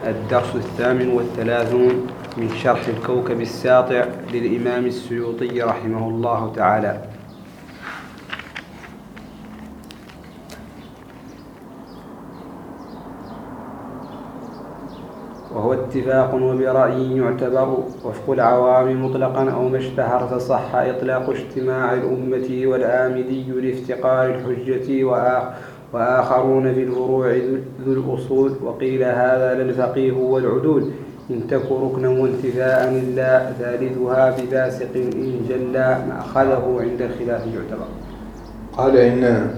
الدرس 38 من شرح الكوكب الساطع للإمام السيوطي رحمه الله تعالى. وهو اتفاق وبرأي يعتبر وفق العوام مطلقا أو ما اشتهر فصح إطلاق اجتماع الأمة والآمدي لافتقار الحجة وآخرون في الفروع ذو الأصول. وقيل هذا للفقيه والعدول إن تك ركنا وانتفاء إلا ثالثها بفاسق إن جلا مأخذه عند الخلاف يعتبر. قال إن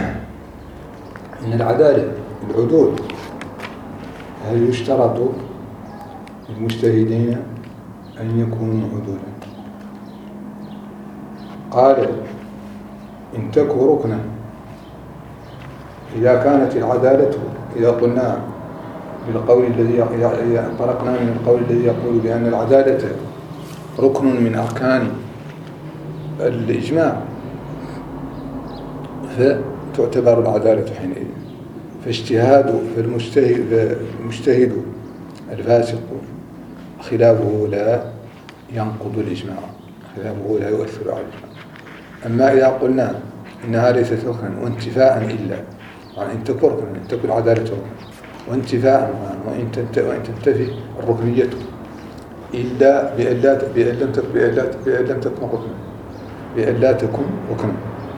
العدالة العدول هل يشترط للمجتهدين أن يكونوا عدولا؟ قال إن تك ركنا، إذا كانت العدالة، إذا قلنا بالقول الذي إذا انطلقنا من القول الذي يقول بأن العدالة ركن من أركان الإجماع فتعتبر العدالة حينئذ. فالمجتهد الفاسق خلافه لا ينقض الإجماع، خلافه لا يؤثر على الإجماع. أما إذا قلنا إنها ليست ركنا وانتفاء إلا، يعني إن تكن ركنا، إن تكن العدالة ركنا وانتفاء، وإن تنتفي الركنية إلا بأن لم تكن ركنا، بأن لا تكون ركنا،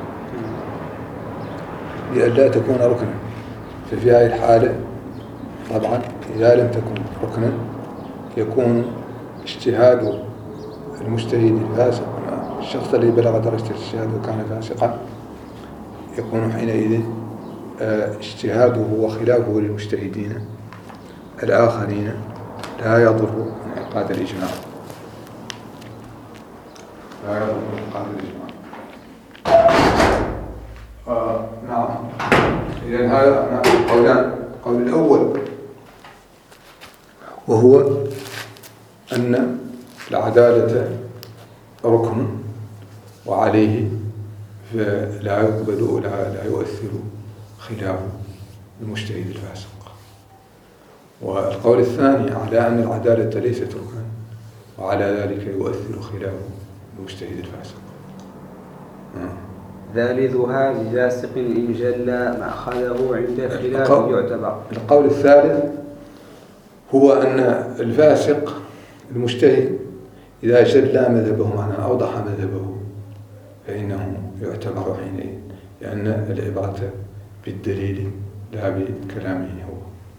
بأن لا تكون ركنا. ففي هذه الحالة طبعا إذا لم تكن ركنا يكون اجتهاد المجتهد الفاسق، الشخص الذي بلغ درجة الاجتهاد وكان فاسقا، يكون حينئذ اجتهاده وخلافه للمجتهدين الآخرين لا يضر انعقاد الإجماع، لا يضر انعقاد الإجماع. نعم. إذن هذا قولان. القول الأول وهو أن العدالة ركن وعليه فلا يقبل ولا يؤثر خلاف المجتهد الفاسق. والقول الثاني على أن العدالة ليست ركنا وعلى ذلك يؤثر خلاف المجتهد الفاسق. ثالثها بفاسق إن جلا مأخذه عند الخلاف يعتبر. القول الثالث هو أن الفاسق المجتهد إذا جلى مذهبه، معناه أوضح مذهبه، فإنه يعتبر حينئذ، لأن العبرة بالدليل لا بكلامه هو.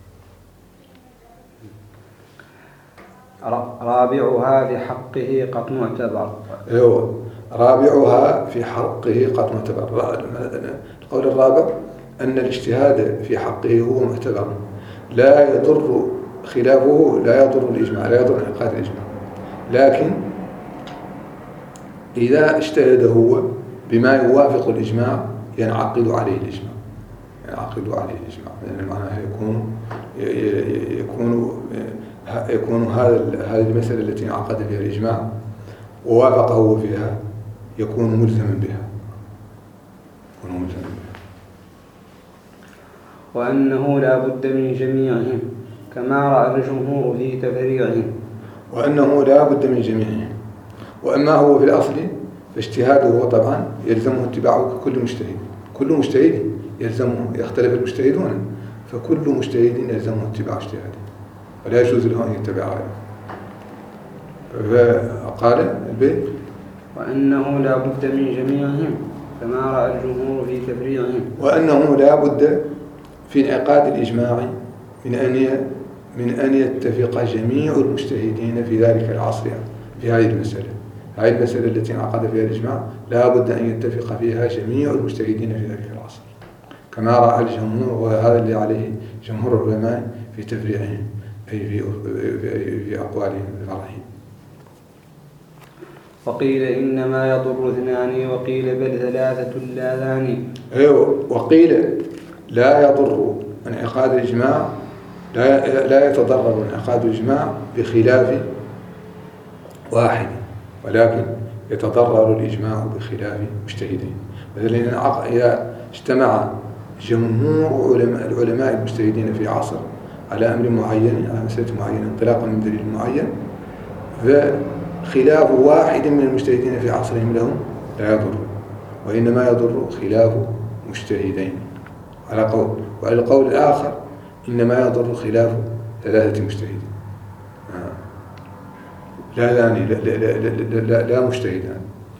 رابعها في حقه قد معتبر. رابعها في حقه قد معتبر. القول الرابع أن الاجتهاد في حقه هو معتبر، لا يضر خلافه، لا يضر الإجماع، لا يضر انعقاد الإجماع. لكن إذا اجتهد هو بما يوافق الإجماع ينعقد عليه الإجماع، ينعقد عليه الإجماع، لأن معناها يكون هذه المسألة التي انعقد فيها الإجماع ووافقه فيها يكون ملزما بها، وأنه لا بد من جميعهم كما رأى الجمهور في تفريعهم. وأنه لا بد من جميعهم. وأما هو في الأصل فاجتهاده طبعا يلزمه اتباعه كل مجتهد، كل مجتهد يلزمه، يختلف المجتهدون، فكل مجتهد يلزمه اتباع اجتهاده ولا يجوز له أن يتبع غيره. فقال البيت وأنه لا بد من جميعهم كما رأى الجمهور في تفريعهم. وأنه لا بد في انعقاد الإجماع من أن يتفق جميع المجتهدين في ذلك العصر في هذه المسألة. هذه المسألة التي انعقد فيها الإجماع لا بد أن يتفق فيها جميع المجتهدين في ذلك العصر كما رأى الجمهور، وهذا اللي عليه جمهور العلماء في تفريعهم أي في أقوالهم الفرعية. وقيل إنما يضر اثنان وقيل بل ثلاثة لا ثاني. وقيل لا يضر انعقاد الإجماع، لا يتضرر انعقاد الإجماع بخلاف واحد، ولكن يتضرر الإجماع بخلاف مجتهدين. مثلا إذا اجتمع جمهور العلماء المجتهدين في عصر على أمر معين، على مسألة معينة انطلاقا من دليل معين، فخلاف واحد من المجتهدين في عصرهم لهم لا يضر، وإنما يضر خلاف مجتهدين على قول، وعلى القول الآخر إنما يضر خلاف 3 مجتهدين. لا لا مجتهدان.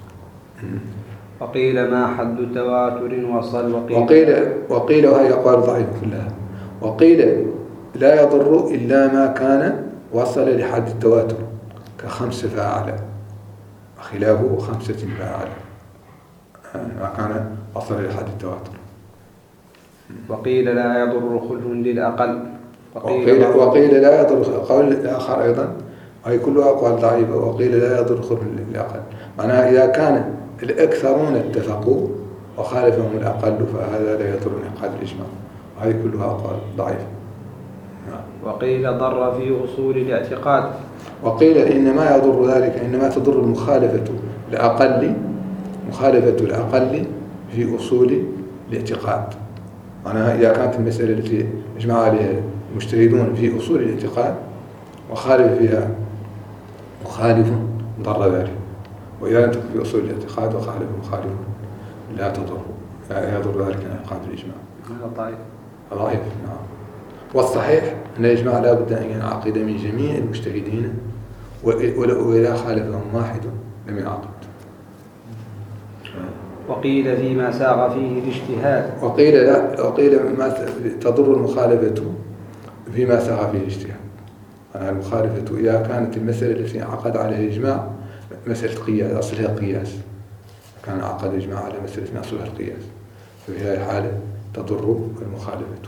وقيل ما حد تواتر وصل، وقيل وهي أقوال ضعيفة كلها، وقيل لا يضر إلا ما كان وصل لحد التواتر ك5 فأعلى، خلافه 5 فأعلى ما كان وصل لحد التواتر. وقيل لا يضر خلف للأقل، وقيل لا يضر، قول الآخر أيضا هي كلها أقوال ضعيفة. وقيل لا يضر خلف للأقل، معناها إذا كان الأكثرون اتفقوا وخالفهم الأقل فهذا لا يضر انعقاد الإجماع. هذه كلها أقوال ضعيفة. وقيل ضر في أصول الاعتقاد، وقيل إنما يضر ذلك، إنما تضر المخالفة الأقل في أصول الاعتقاد. معناها إذا كانت المسألة التي اجمع عليها المجتهدون في أصول الاعتقاد وخالف فيها مخالف ضر ذلك، وإذا لم تكن في أصول الاعتقاد وخالف مخالف لا تضر، لا يضر ذلك انعقاد الإجماع. ضعيف. نعم. والصحيح أن الإجماع لا بد أن ينعقد من جميع المجتهدين، وإذا خالفهم واحد لم ينعقد. وقيل فيما ساغ فيه الاجتهاد، وقيل ما تضر المخالفة فيما ساغ فيه الاجتهاد. المخالفة إذا كانت المسألة التي عقد عليها الإجماع مسألة قياس، أصلها قياس، كان عقد الإجماع على مسألة أصلها القياس، ففي هذه الحالة تضر المخالفة.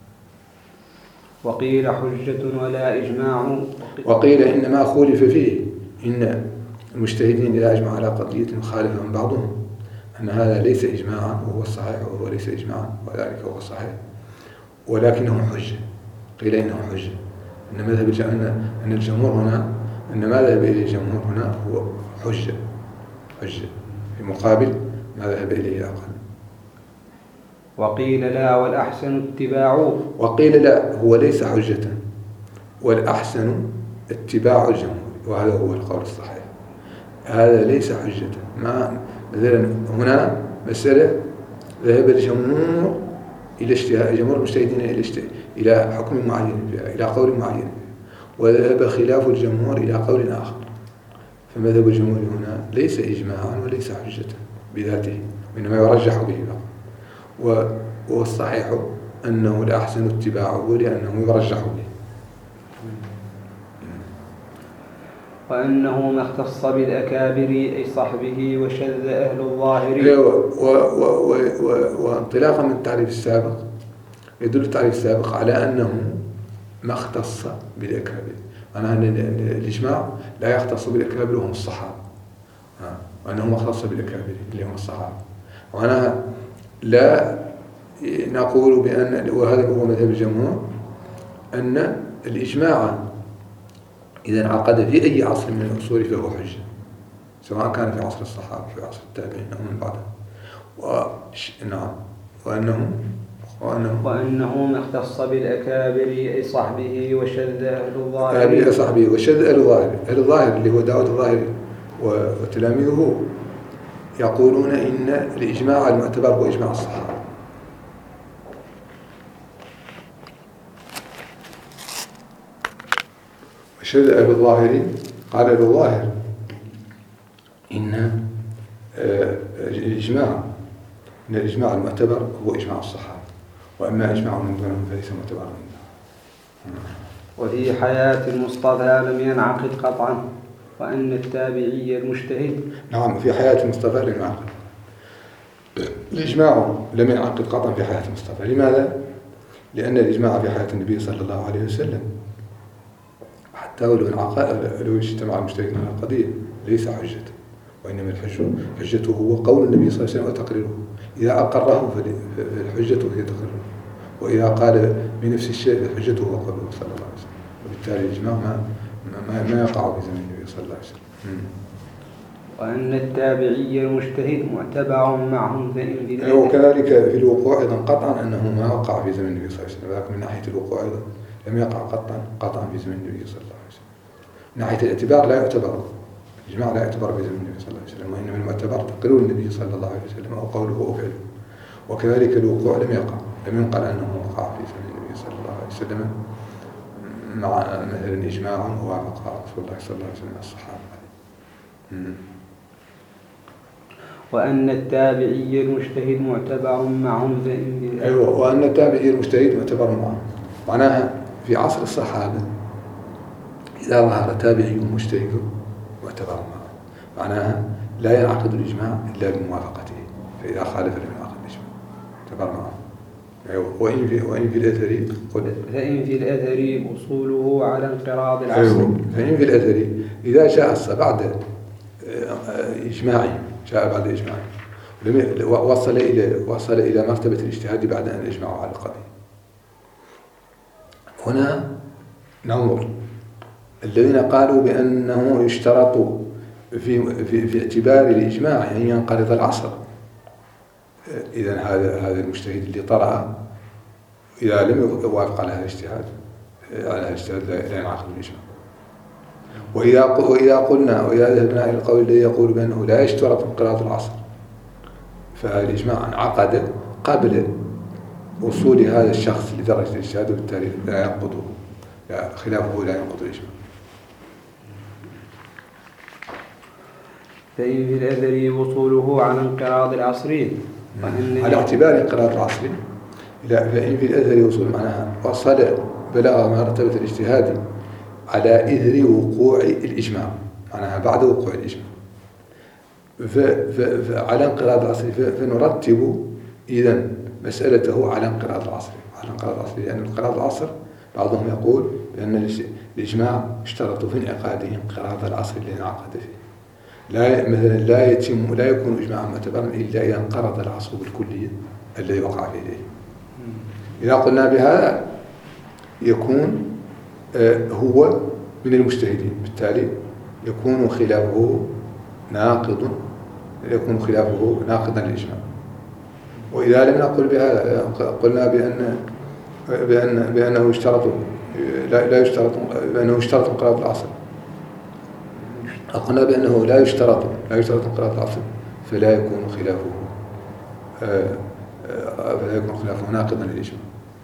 وقيل حجة ولا إجماع، وقيل إنما خولف فيه، إن المجتهدين إذا أجمع على قضية خالفهم بعضهم أن هذا ليس إجماعا وهو الصحيح، وهو ليس إجماعا وذلك هو الصحيح، ولكنه حجة. قيل إنه حجة، أن مذهب أن الجمهور هنا، أن ما ذهب إليه الجمهور هنا هو حجة في مقابل ما ذهب إليه الأقل. وقيل لا والأحسن اتباعه، وقيل لا هو ليس حجة، والأحسن اتباع الجمهور، وهذا هو القول الصحيح. هذا ليس حجة. ما مثلا هنا مسألة ذهب الجمهور إلى اجتهاد، جمهور المجتهدين إلى حكم معين فيها، إلى قول معين، وذهب خلاف الجمهور إلى قول آخر، فمذهب الجمهور هنا ليس إجماعا وليس حجة بذاته، وإنما يرجح به فقط. والصحيح أنه الأحسن اتباعه لأنه يرجح به. وأنه ما اختص بالأكابر أي صحبه وشذ أهل الظاهر. وانطلاقا من التعريف السابق يدل التعريف السابق على أنه ما اختص بالأكابر، معناها أن الإجماع لا يختص بالأكابر وهم الصحابة، وأنه ما اختص بالأكابر اللي هم الصحابة. معناها لا نقول بأن، وهذا هو مذهب الجمهور، أن الإجماع إذا انعقد في أي عصر من العصور فهو حجة، سواء كان في عصر الصحابة في عصر التابعين أو من بعدهم. نعم. وأنه ما اختص بالأكابر أي صحبه وشذ أهل الظاهر. صحبه وشذ أهل الظاهر. أهل الظاهر اللي هو داود الظاهري وتلاميذه يقولون إن الإجماع المعتبر هو إجماع الصحابة. وشذ أهل الظاهر، قال أهل الظاهر إن الإجماع المعتبر هو إجماع الصحابة، وأما إجماع من دونهم فليس معتبرا. وفي حياة المصطفى لم ينعقد قطعا، وأن التابعي المجتهد. نعم، في حياة المصطفى لم ينعقد الإجماع، لم ينعقد قطعا في حياة المصطفى. لماذا؟ لأن الإجماع في حياة النبي صلى الله عليه وسلم حتى لو اجتمع المجتهدون على القضية ليس حجة، وإنما حجته هو قول النبي صلى الله عليه وسلم وتقريره. إذا أقره فالحجة هي تقريره، وإذا قال بنفس الشيء فحجته هو قوله صلى الله عليه وسلم. وبالتالي الإجماع ما يقع في زمن النبي صلى الله عليه وسلم. وأن التابعي المجتهد معتبر معهم وكذلك في الوقوع أيضا قطعا أنه ما وقع في زمن النبي صلى الله عليه وسلم، ولكن من ناحية الوقوع أيضا لم يقع قطعا في زمن النبي صلى الله عليه وسلم. من ناحية الاعتبار لا يعتبر الإجماع، لا يعتبر في زمن النبي صلى الله عليه وسلم، وإنما المعتبر تقرير النبي صلى الله عليه وسلم أو قوله أو فعله. وكذلك الوقوع لم ينقل أنه وقع في زمن النبي صلى الله عليه وسلم مع مثلا إجماع ووافق رسول الله صلى الله عليه وسلم الصحابة. وأن التابعي المجتهد معتبر معهم. أيوة، وأن التابعي المجتهد معتبر معهم، معناها في عصر الصحابة إذا ظهر تابعي مجتهد معتبر معه، معناها لا ينعقد الإجماع إلا بموافقته، فإذا خالف لم ينعقد الإجماع معتبر معه. أيوة. وإن في الأثر فإن في الأثر وصوله على انقراض العصر. أيوة. فإن في الأثر إذا شاء بعد إجماعه، وصل إلى مرتبة الاجتهاد بعد أن أجمعوا على القضية. هنا ننظر الذين قالوا بأنه يشترط في اعتبار الإجماع أن ينقرض العصر. إذن هذا المجتهد اللي طرأ إذا لم يوافق على هذا الاجتهاد لا ينعقد الإجماع. وإذا ذهبنا إلى القول الذي يقول بأنه لا يشترط انقراض العصر، فالإجماع انعقد قبل وصول هذا الشخص لدرجة الاجتهاد، وبالتالي لا ينقضه، خلافه لا ينقض الإجماع. فإن في الأثر وصوله على انقراض العصر، على اعتبار انقراض العصر. فإن في الأثر وصول معناها بلغ مرتبة الاجتهاد على إثر وقوع الإجماع، معناها بعد وقوع الإجماع. فعلى انقراض العصر فنرتب إذن مسألته على انقراض العصر، لأن انقراض العصر بعضهم يقول بأن الإجماع اشترط في انعقاده انقراض العصر الذي انعقد فيه. لا يكون إجماعا معتبرا إلا إذا انقرض العصر بالكلية الذي وقع فيه. إذا قلنا بهذا يكون هو من المجتهدين، بالتالي يكون خلافه ناقضا للإجماع. وإذا لم نقل بهذا، قلنا بأنه يشترط انقراض العصر، قلنا بأنه لا يشترط انقراض العصر، فلا يكون خلافه ناقضا للإجماع.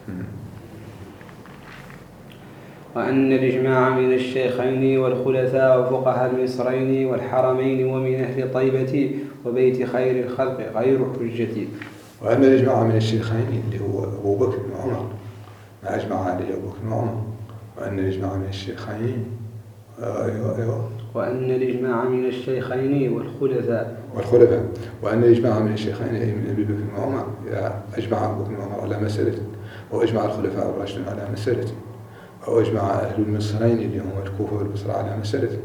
وأن الإجماع من الشيخين والخلفاء وفقهاء المصرين والحرمين ومن أهل طيبة وبيت خير الخلق غير حجة. وأن الإجماع من الشيخين اللي هو أبو بكر وعمر، ما أجمع عليه أبو بكر وعمر. وأن الإجماع من الشيخين وأن الإجماع من الشيخين والخلفاء. وأن الإجماع من الشيخين من أبي بكر وعمر، إذا أجمع أبو بكر وعمر على مسألة، أو أجمع الخلفاء الراشدون على مسألة، أو أجمع أهل المصرين اللي هم الكوفة والبصرة على مسألة،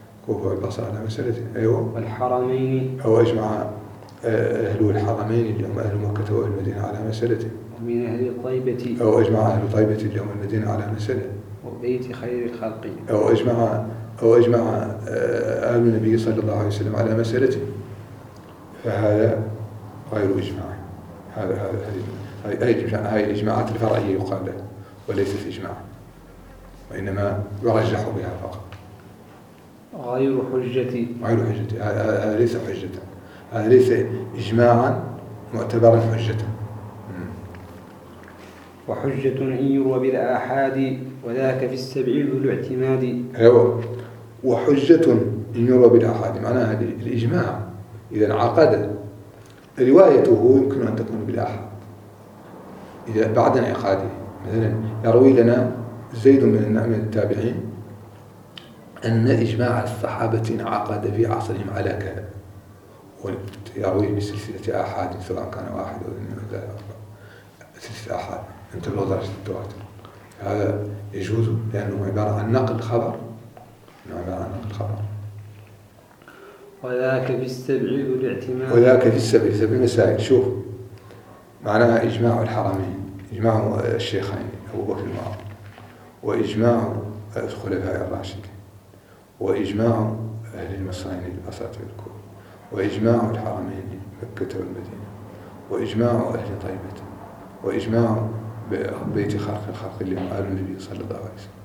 أيوة. والحرمين، أو أجمع أهل الحرمين اللي هم أهل مكة وأهل المدينة على مسألة. ومن أهل طيبة، أو أجمع أهل طيبة اللي هم المدينة على مسألة. وبيت خير الخلق. أو أجمع أهل النبي صلى الله عليه وسلم على مسألة، فهذا غير إجماع. هذه الإجماعات الفرعية يقال لها، وليست إجماع، وإنما يرجح بها فقط. غير حجة. هذا ليس حجة، هذا ليس إجماعا معتبرا حجة. وحجة إن يروى بالآحاد وذاك في السبع ذو الاعتماد. أيوة. وحجة إن يروى بالآحاد معناها الإجماع إذا انعقد روايته يمكن أن تكون بالآحاد إذا بعد انعقاده. مثلا يروي لنا زيد من التابعين أن إجماع الصحابة انعقد في عصرهم على كذا، ويروي بسلسلة آحاد سواء كان واحد أو اثنين أو ثلاثة، سلسلة آحاد أن تبلغ درجة التواتر. هذا يجوز لأنه عبارة عن نقل خبر. وذاك في السبع ذو الاعتماد. وذاك في السبع مسائل. شوف معناها إجماع الحرمين، إجماع الشيخين أبو بكر وعمر، وإجماع الخلفاء الراشدين، وإجماع أهل المصرين الأساطير الكوفة، وإجماع الحرمين مكة والمدينة، وإجماع أهل طيبة، وإجماع بيت خلق اللي هم آل النبي صلى الله عليه وسلم.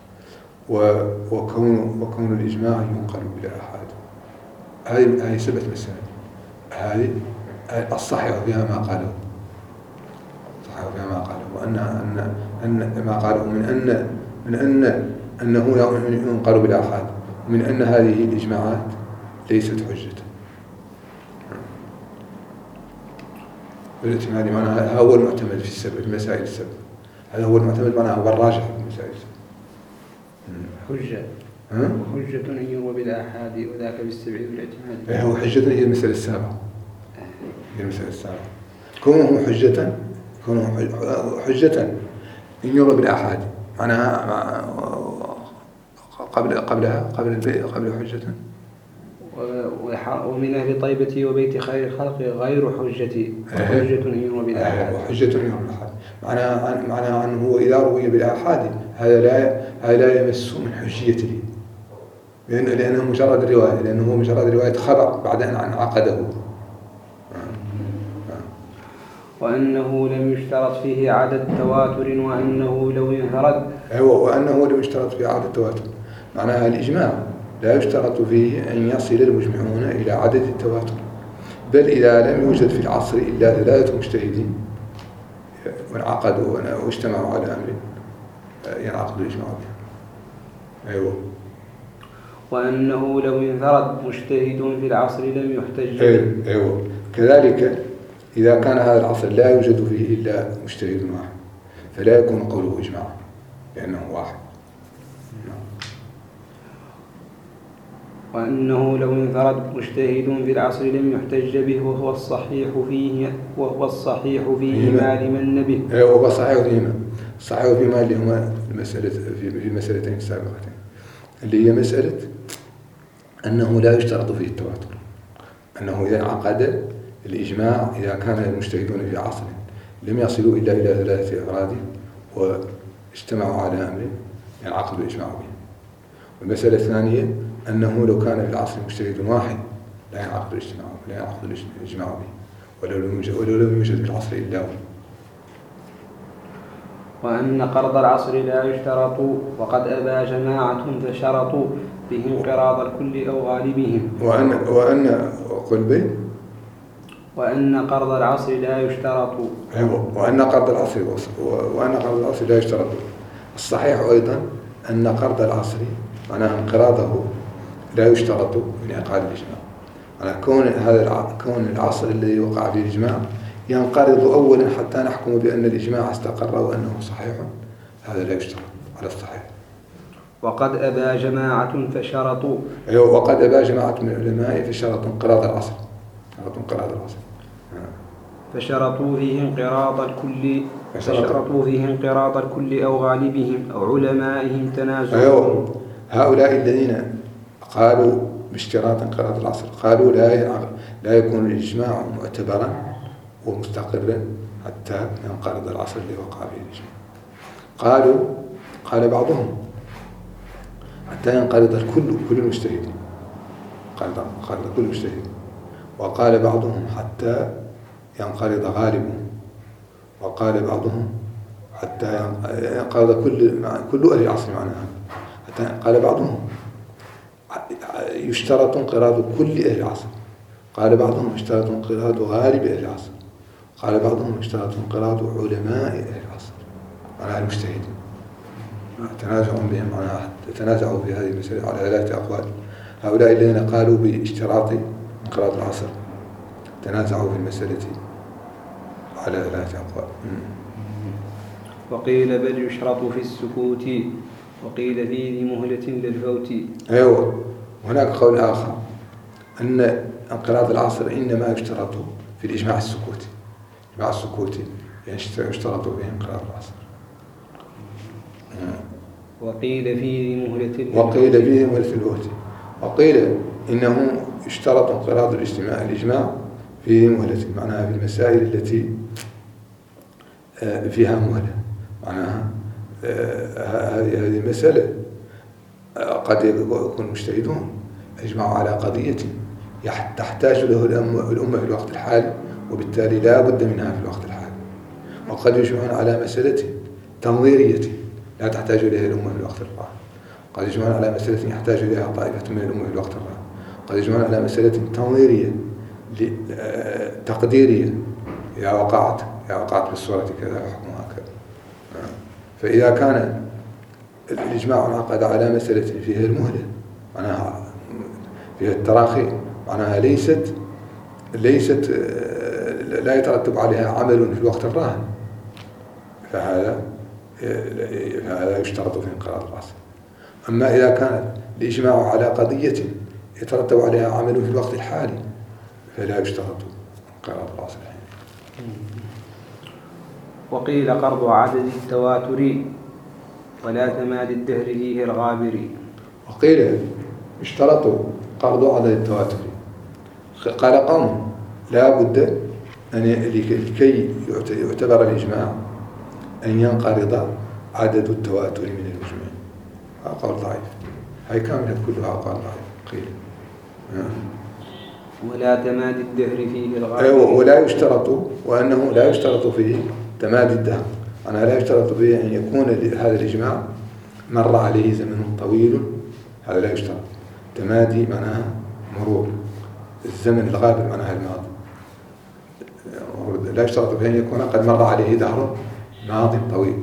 وكون الإجماع ينقل بلا أحد. هذه 7 مسائل. هذه الصحيح فيها ما قاله، الصحيح فيها ما قاله، وأن ما قاله من أنه ينقل بلا أحد، من أن هذه الإجماعات ليست حجة. والاعتماد معناها هذا هو المعتمد في المسائل السبع. هذا هو المعتمد معناها هو الراجح في المسائل السبع. حجة حجة أن يروى بالآحاد وذاك بالسبع والاعتماد. هو حجة هي المسألة السابعة. هي المسألة السابعة. كونه حجة أن يروى بالآحاد معناها قبل حجة. ومن أهل طيبة وبيت خير الخلق غير حجتي وحجة أن يروى بالآحاد. وحجة أن يروى بالآحاد معناها أنه هو إذا روي بالآحاد هذا لا يمس من حجيته، لأنه مجرد رواية، لأنه مجرد رواية خبر بعد أن عقده. وأنه لم يشترط فيه عدد تواتر، وأنه لو انفرد. وأنه لم يشترط فيه عدد تواتر معناها الإجماع لا يشترط فيه أن يصل المجمعون إلى عدد التواتر، بل إذا لم يوجد في العصر إلا 3 مجتهدين وانعقدوا واجتمعوا على أمر ينعقد الإجماع به. وأنه لو انفرد مجتهد في العصر لم يحتج به. كذلك إذا كان هذا العصر لا يوجد فيه إلا مجتهد واحد فلا يكون قوله إجماع لأنه واحد. وأنه لو انفرد مجتهد في العصر لم يحتج به وهو الصحيح فيهما لمن به. وهو الصحيح فيهما اللي هما في المسألتين السابقتين، اللي هي مسألة أنه لا يشترط فيه التواتر، أنه إذا انعقد الإجماع إذا كان المجتهدون في عصر لم يصلوا إلا إلى 3 أفراد واجتمعوا على أمر ينعقد الإجماع به. والمسألة الثانية أنه لو كان في العصر مجتهد واحد لا ينعقد الإجماع به ولو لم يوجد في العصر إلا هو. وأن قرض العصر لا يشترط، وقد أبى جماعة فشرطوا به انقراض الكل أو غالبهم. وأن قرض العصر لا يشترط. وأن قرض العصر لا يشترط. الصحيح أيضا أن قرض العصر معناه انقراضه لا يشترط لإنعقاد الإجماع. كون العصر الذي وقع فيه الإجماع ينقرض أولا حتى نحكم بأن الإجماع استقر وأنه صحيح، هذا لا يشترط على الصحيح. وقد أبى جماعة فشرطوا. وقد أبى جماعة من العلماء فشرطوا انقراض العصر. فشرطوا فيه انقراض الكل أو غالبهم أو علمائهم تنازعوا. هؤلاء الذين قالوا باشتراط انقراض العصر قالوا لا يكون الإجماع معتبرا ومستقرا حتى ينقرض العصر اللي وقع فيه الإجماع. قال بعضهم حتى ينقرض كل المجتهدين، قال كل مجتهد. وقال بعضهم حتى ينقرض غالبهم، وقال بعضهم حتى ينقرض كل أهل العصر معناها. قال بعضهم يشترط انقراض كل أهل العصر، قال بعضهم يشترط انقراض غالب أهل العصر، قال بعضهم يشترط انقراض علماء أهل العصر معناها المجتهدين. تنازعوا بهم معناها تنازعوا في هذه المسألة على 3 أقوال. هؤلاء الذين قالوا باشتراط انقراض العصر تنازعوا في المسألة على 3 أقوال. وقيل بل يشرط في السكوت، وقيل فيه مهلة للفوت. وهناك قول آخر أن انقراض العصر إنما يشترط في الإجماع السكوتي. الإجماع السكوتي يشترط فيه انقراض العصر. وقيل فيه مهلة للفوت. وقيل إنه يشترط انقراض الإجماع فيه مهلة معناها في المسائل التي فيها مهلة معناها هذه المسألة قد يكون مجتهدون يجمعوا على قضية تحتاج له الأمة في الوقت الحالي وبالتالي لا بد منها في الوقت الحالي، وقد يجمعون على مسألة تنظيرية لا تحتاج إليها الأمة في الوقت الراهن، قد يجمعون على مسألة يحتاج إليها طائفة من الأمة في الوقت الراهن، قد يجمعون على مسألة تنظيرية تقديرية إذا وقعت بالصورة كذا حكمها كذا. فإذا كان الإجماع انعقد على مسألة فيها المهلة معناها فيها التراخي معناها ليست لا يترتب عليها عمل في الوقت الراهن، فهذا يشترط في انقراض الأصل. أما إذا كان الإجماع على قضية يترتب عليها عمل في الوقت الحالي فلا يشترط انقراض الأصل. وقيل قرض عدد التواتر ولا تمادي الدهر فيه الغابر. وقيل اشترطوا قرض عدد التواتر. قال قوم لا بد أن لكي يعتبر الإجماع أن ينقرض عدد التواتر من المجمع. هذا قول ضعيف، هاي كاملة كلها قول ضعيف. قيل ولا تمادي الدهر فيه الغابر. ولا يشترط، وأنه لا يشترط فيه تمادي الدهر، أنا لا يشترط فيه أن يكون هذا الإجماع مر عليه زمن طويل، هذا لا يشترط. تمادي معناها مرور الزمن، الغابر معناها الماضي، لا يشترط فيه أن يكون قد مر عليه دهر ماضي طويل.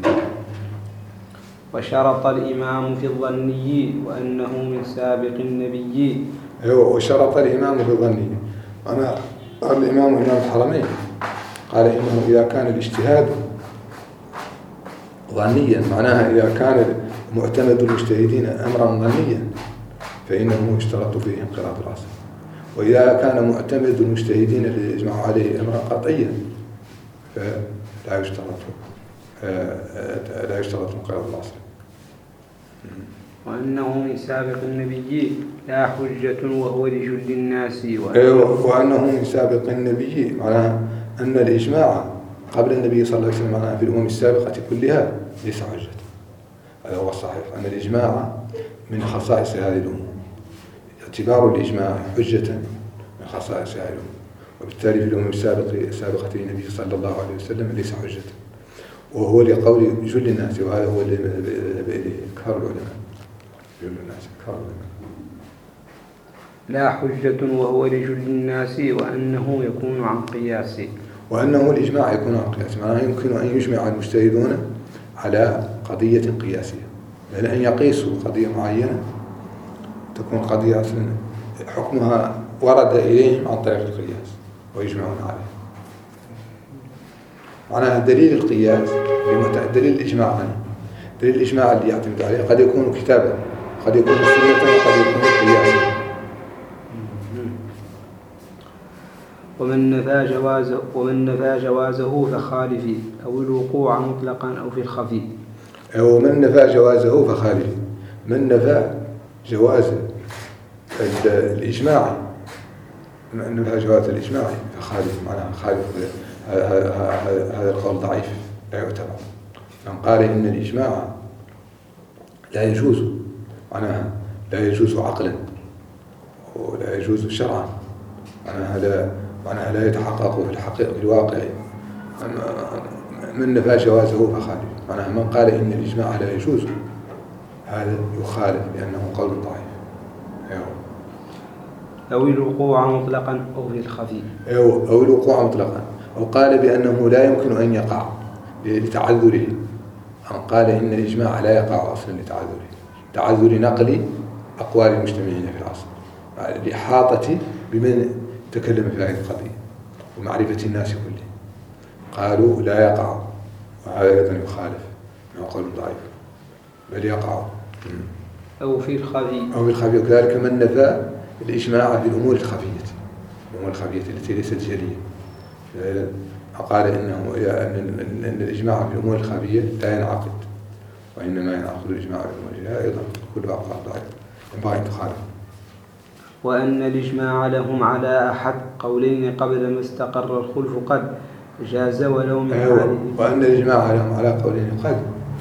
وشرط الإمام في الظني وأنه من سابق النبي. وشرط الإمام في الظني، أنا الإمام إمام الحرمين قال إنه إذا كان الاجتهاد ظنيا معناها إذا كان معتمد المجتهدين أمرا ظنيا فإنه يشترط فيه انقراض الأصل، وإذا كان معتمد المجتهدين الذي يجمع عليه أمرا قطعيا فلا يشترط انقراض الأصل. وأنه من سابق النبي لا حجة وهو لجل الناس. وأنه من سابق النبي معناها أن الإجماع قبل النبي صلى الله عليه وسلم معناها في الأمم السابقة كلها ليس حجة. هذا هو الصحيح، أن الإجماع من خصائص هذه الأمم، اعتبار الإجماع حجة من خصائص هذه الأمم، وبالتالي في الأمم السابقة للنبي صلى الله عليه وسلم ليس حجة، وهو لقول جل الناس، وهذا هو الذي ذهب إليه أكثر العلماء. جل الناس أكثر العلماء لا حجة وهو لجل الناس، وأنه يكون عن قياس. وأنه الإجماع يكون عن قياس معناه يمكن أن يجمع المجتهدون على قضية قياسية، بل أن يقيسوا قضية معينة تكون قضية حكمها ورد إليهم عن طريق القياس ويجمعون عليه. معناها دليل القياس دليل الإجماع عنه. دليل الإجماع اللي يعتمد عليه قد يكون كتابا، قد يكون سنة، وقد يكون قياسا. ومن نفى جوازه فخالفي أو الوقوع مطلقا أو في الخفي. ومن نفى جوازه فخالفي، من نفى جواز الإجماع، من نفى جواز الإجماع فخالفي معناها خالف. هذا القول ضعيف لا يعتبر. من قال إن الإجماع لا يجوز معناها لا يجوز عقلا ولا يجوز شرعا، معناها لا يتحقق في الحقيقة في الواقع. من نفى جوازه فخالف معناها من قال إن الإجماع لا يجوز هذا يخالف لأنه قول ضعيف. أو الوقوع مطلقا أو في الخفي. أو الوقوع مطلقا، أو قال بأنه لا يمكن أن يقع لتعذره، أو قال إن الإجماع لا يقع أصلا لتعذره، تعذر نقل أقوال المجتمعين في العصر، الإحاطة بمن تكلم في هذه القضية ومعرفة الناس كلهم، قالوا لا يقع، وهذا أيضا يخالف مع قول ضعيف، بل يقع. أو في الخفي. أو في الخفي، وكذلك من نفى الإجماع في الأمور الخفية، الأمور الخفية التي ليست جلية، قال أن الإجماع في الأمور الخفية لا ينعقد، وإنما ينعقد الإجماع في الأمور الجلية. أيضا كل أقوال ضعيف ينبغي أن تخالف. وأن الإجماع لهم على أحد قولين قبل ما استقر الخلف قد جاز ولو من حاله. وأن الإجماع لهم على قولين قد،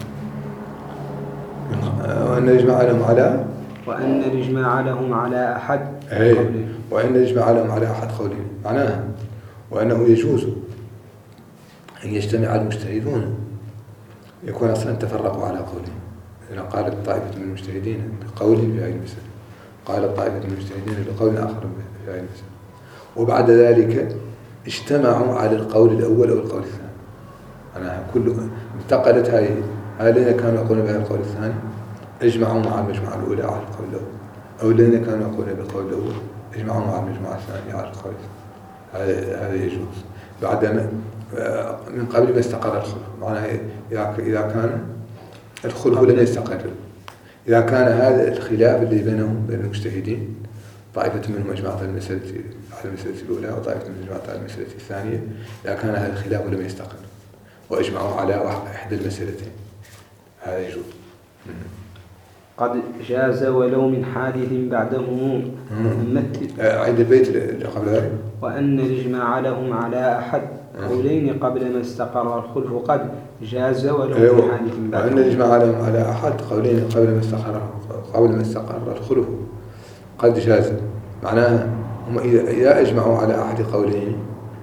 وأن الإجماع لهم على، وأن الإجماع لهم على أحد قولين، وأن الإجماع لهم على أحد قولين معناها وأنه يجوز أن يجتمع المجتهدون يكون أصلا تفرقوا على قولهم. إذا قالت طائفة من المجتهدين بقول في هذه المسألة، قالت طائفة من المجتهدين بقول آخر في هذه المسألة، وبعد ذلك اجتمعوا على القول الأول أو القول الثاني. أنا كل انتقلت هاي الذين كانوا يقولون بهذا القول الثاني اجمعوا مع المجموعة الأولى على القول الأول، أو الذين كانوا يقولون بالقول الأول اجمعوا مع المجموعة الثانية على القول الثاني. هذا يجوز بعد من قبل ما استقر الخلف. معناها إذا كان الخلف لم يستقر، إذا كان هذا الخلاف الذي بينهم بين المجتهدين طائفة منهم أجمعت على المسألة الأولى وطائفة منهم أجمعت على المسألة الثانية، إذا كان هذا الخلاف لم يستقر وأجمعوا على إحدى المسألتين هذا يجوز. قد جاز ولو من حادث بعدهم. عند البيت اللي قبل ذلك وأن الإجماع لهم على أحد قولين قبل ما استقر الخلف قد جاز ولو من حادث بعدهم. وأن الإجماع لهم على أحد قولين قبل ما استقر الخلف قد جاز. معناها هم إذا أجمعوا على أحد قولين،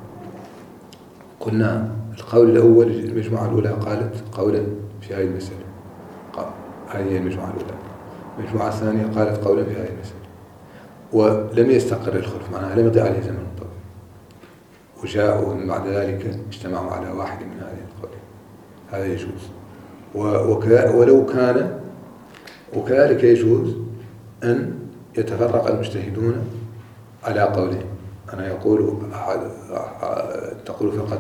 قلنا القول الأول المجموعة الأولى قالت قولا في هذه المسألة، هذه المجموعة الأولى. المجموعة الثانية قالت قولا في هذه المسألة، ولم يستقر الخلف، معناها لم يضيع عليه زمن طويل، وجاءوا من بعد ذلك اجتمعوا على واحد من هذه القولين، هذا يجوز. ولو كان وكذلك يجوز أن يتفرق المجتهدون على قولين. أنا تقول فرقة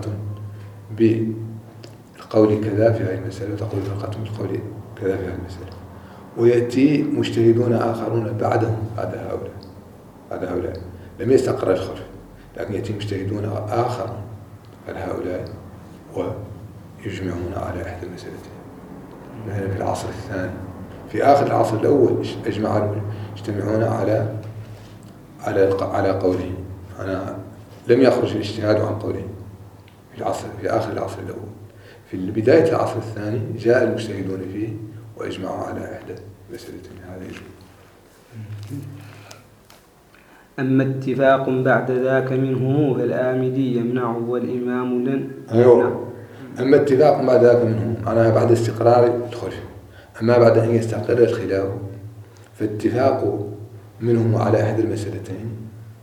بالقول كذا في هذه المسألة وتقول فرقة بالقول كذا في هذه المسألة، ويأتي مجتهدون آخرون بعدهم بعد هؤلاء لم يستقر الخلف، لكن يأتي مجتهدون آخرون بعد هؤلاء ويجمعون على إحدى المسألتين. مثلا في العصر الثاني، في آخر العصر الأول يجتمعون على قولين. أنا لم يخرج الاجتهاد عن قولين في آخر العصر الأول. في بداية العصر الثاني جاء المجتهدون فيه وأجمعوا على إحدى مسألتين، هذا يجوز. أما اتفاق بعد ذاك منهم فالآمدي يمنع والإمام لن يمنع. أما اتفاق بعد ذاك منهم معناها بعد استقرار الخلف. أما بعد أن يستقر الخلاف فاتفاق منهم على إحدى المسألتين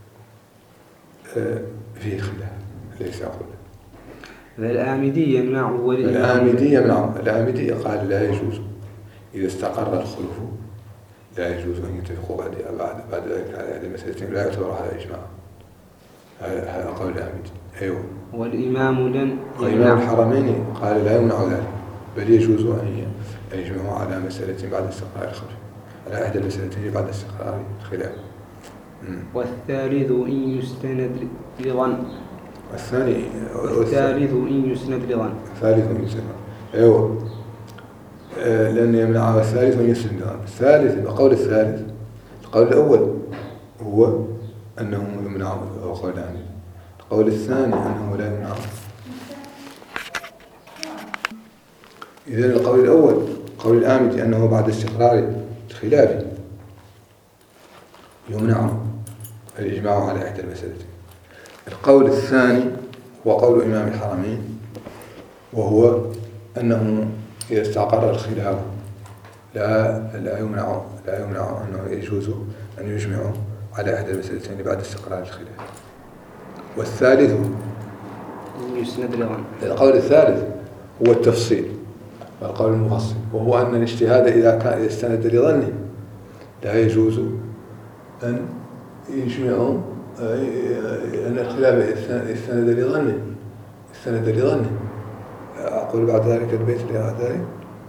فيه خلاف ليس أقول. فالآمدي يمنع الآمدي قال لا يجوز إذا استقر الخلف، لا يجوز أن يتفقوا بعد ذلك على هذه المسألتين، لا يعتبر هذا إجماع. هذا قول الآمدي. أيوه. والإمام لن وإمام الحرمين قال لا يمنع ذلك، بل يجوز أن يجمعوا على مسألة بعد استقرار الخلف، على إحدى المسألتين بعد استقرار الخلاف. والثالث إن يستند لظن. والثالث إن يسند لظن. أيوه. لأن يمنع الثالث من يسند لظن. القول الثالث، القول الأول هو أنه يمنع وهو قول الآمدي. القول الثاني أنه لا يمنع. إذن القول الأول قول الآمدي أنه بعد استقرار الخلاف يمنع الإجماع على إحدى المسألتين. القول الثاني هو قول إمام الحرمين، وهو أنه إذا استقر الخلاف لا يمنع أنه يجوز أن يجمعوا على إحدى المسألتين بعد استقرار الخلاف. والثالث القول الثالث هو التفصيل والقول المفصل، وهو أن الاجتهاد إذا كان استند لظنه لا يجوز أن يجمعوا، أن الخلاف استند لظنه. أقول بعد ذلك البيت ذلك.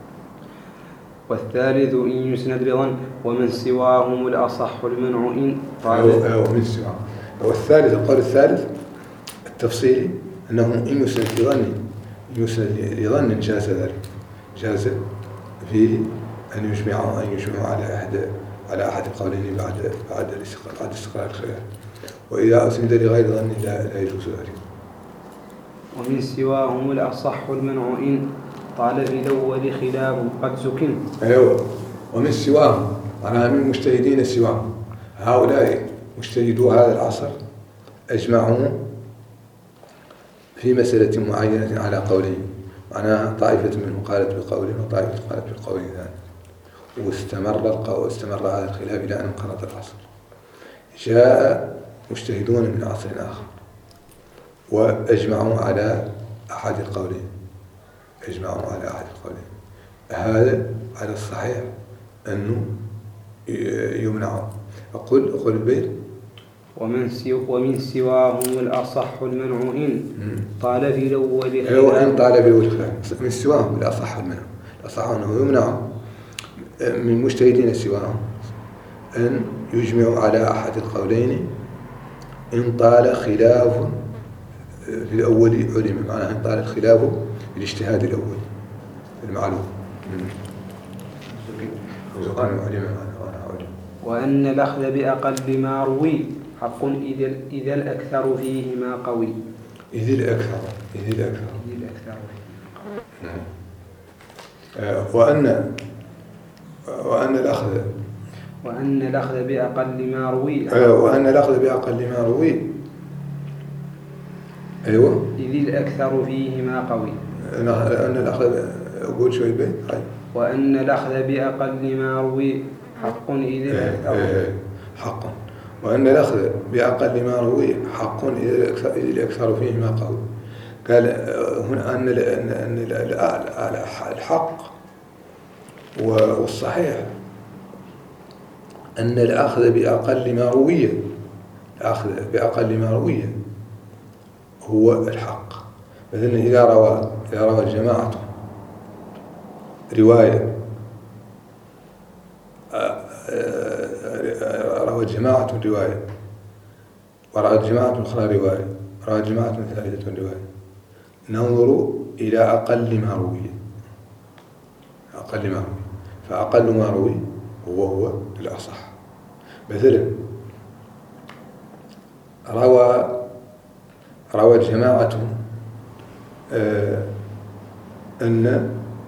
والثالث إن يسند لظن ومن سواهم الأصح المنع إن قال. ومن سواهم. والثالث القول الثالث التفصيلي أنه إن يسند لظن جاز ذلك، جاز فيه أن يجمعوا على أحد القولين بعد استقرار الخلاف. وإذا أسند لغير ظن لا يجوز ذلك. ومن سواهم الأصح المنع إن قال في الأول خلاف قد سكن. أيوة. ومن سواهم معناها من مجتهدين سواهم، هؤلاء مجتهدو هذا العصر أجمعوا في مسألة معينة على قولين، معناها طائفة منهم قالت بقول وطائفة قالت بقول ثاني، واستمر هذا الخلاف إلى أن انقرض العصر. جاء مجتهدون من عصر آخر وأجمعوا على أحد القولين، هذا على الصحيح أنه يمنع. أقول البيت: ومن سواهم الأصح المنع إن طال في الأول خلاف. إن طال في الأول خلاف. من سواهم الأصح المنع، الأصح أنه يمنع من مجتهدين سواهم أن يجمعوا على أحد القولين إن طال خلاف في الأول علم، معناه إن طال الخلاف في الاجتهاد الأول المعلوم. وأن الأخذ بأقل ما روي حق إذا الأكثر فيهما قوي. إذ الأكثر. وأن الأخذ بأقل ما روي أيوة. إذ الأكثر فيهما قوي. أن الأخذ أقول شوي بين. وأن الأخذ بأقل ما روي حق إذ الأكثر. حق. وأن الأخذ بأقل ما روي حق إذ الأكثر فيهما قوي. قال هنا أن الحق والصحيح أن الأخذ بأقل ما روي هو الحق. مثلا إذا روى الجماعة رواية، روى الجماعة ورأى الجماعة الأخرى رواية، رأى الجماعة ثالثة رواية، ننظر إلى أقل ما روي، فأقل ما روي هو الأصح. مثلا روى الجماعة أن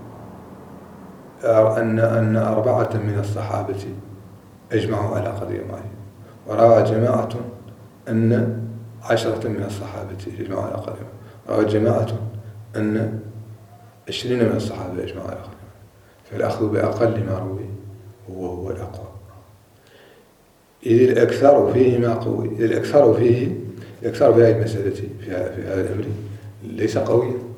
4 من الصحابة أجمعوا على قضية معينة، وروى جماعة أن 10 من الصحابة أجمعوا على قضية معينة، وروى جماعة أن 20 من الصحابة أجمعوا على قضية معينة. فالأخذ بأقل ما روي هو الأقوى. إذ الأكثر فيهما قوي. الأكثر في هذه المسألة في هذا الأمر ليس قويا.